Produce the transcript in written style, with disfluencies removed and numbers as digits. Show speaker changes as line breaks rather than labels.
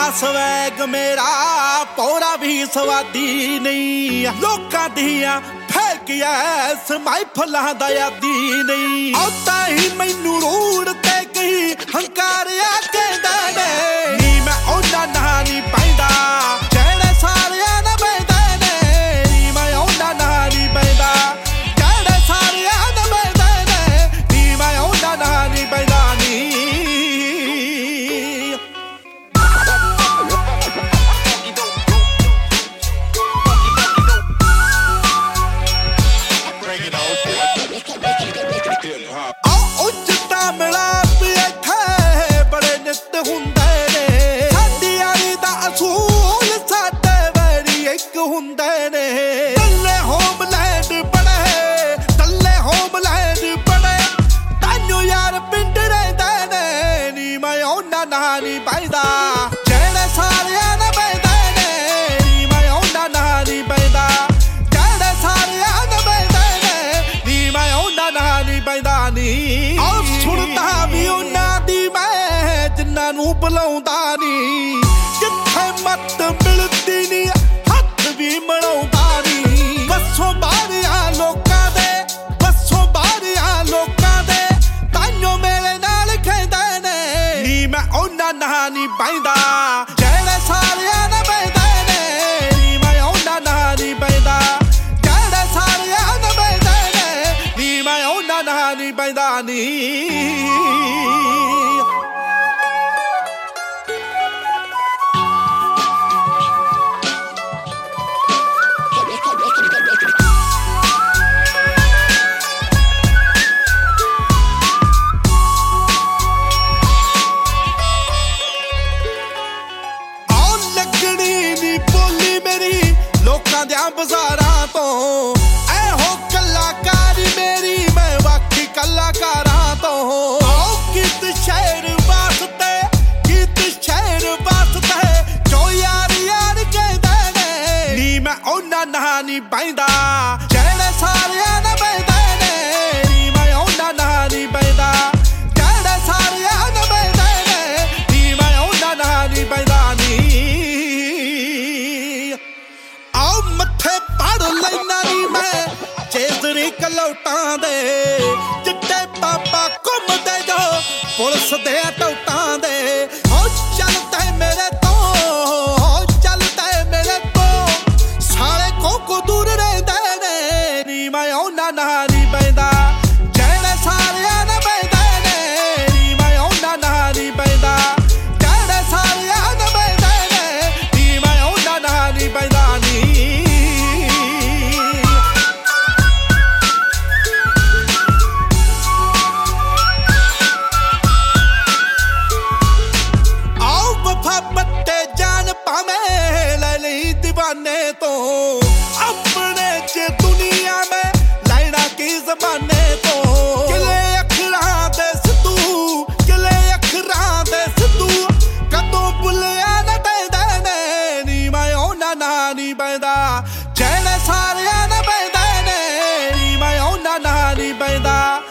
swag मेरा पौरा भी स्वादी नहीं लोकां दियां फेकिया समाइफलां दा यादी नहीं औता ही मैनू रोड ते कही हंकारिया कहंदा ने नी मैं ओना ना नहीं पैंदा जेड़े सारियां ना पैंदे ने नी मैं ओना ना नहीं पैंदा जेड़े सारियां ना पैंदे ने नी मैं ओना ना नहीं पैंदा नी नहीं पैदा जेड़े सारियां ना पैंदे ने नी मैं ओना ना नहीं पैंदा जेड़े सारियां ना पैंदे ने नी मैं ओना ना नहीं पैंदा नी और सुनदा भी ओना दी मैं जिन्ना नू बुलाउंदा नी जिथे मत मिलदी नी हथ भी मलाउंदा नी बसों बारियां लोकां दे बसों बारियां लोकां दे ताइयों मेरे नाल खैंदे ने नी मैं ओना ना नहीं पैंदा जेड़े सारियां ना पैंदे ने नी मैं ओना ना नहीं पैंदा जेड़े सारियां ना पैंदे ने नी मैं ओना ना नहीं पैंदा नी बाजारां तो ऐहो कलाकारी मेरी मैं बाकी कलाकारां तो गीत शहर वास्ते गीत शहर वास्ते जो यार यार कहदे ने नी मैं ओना ना नहीं पैंदा जेड़े सारियां ना पैंदे ने नी मैं ओना ना नहीं पैंदा जेड़े सारियां ना पैंदे ने नी मैं ओना ना नहीं पैंदा नी चेजरी कलौटां दे चिट्टे पापा घुमदे जो पुलिस दे टौटां दे हो चलते मेरे तो हो चलते मेरे तो सारे को दूर रहिंदे ने नी मैं ओना ना नहीं पैंदा जेड़े सारियां ना पैंदे ने नी मैं ओना ना नहीं पैंदा जेड़े सारियां ना पैंदे ने नी मैं ओना ना नहीं पैंदा नी तो अपने च दुनिया में लैना की जमाने तो किले अखरां दे सिद्धू किले अखरां दे सिद्धू कदों भुलिया ना पैंदे ने नी मैं ओना ना नहीं पैंदा जेड़े सारियां ना पैंदे ने नी मैं ओना ना नहीं पैंदा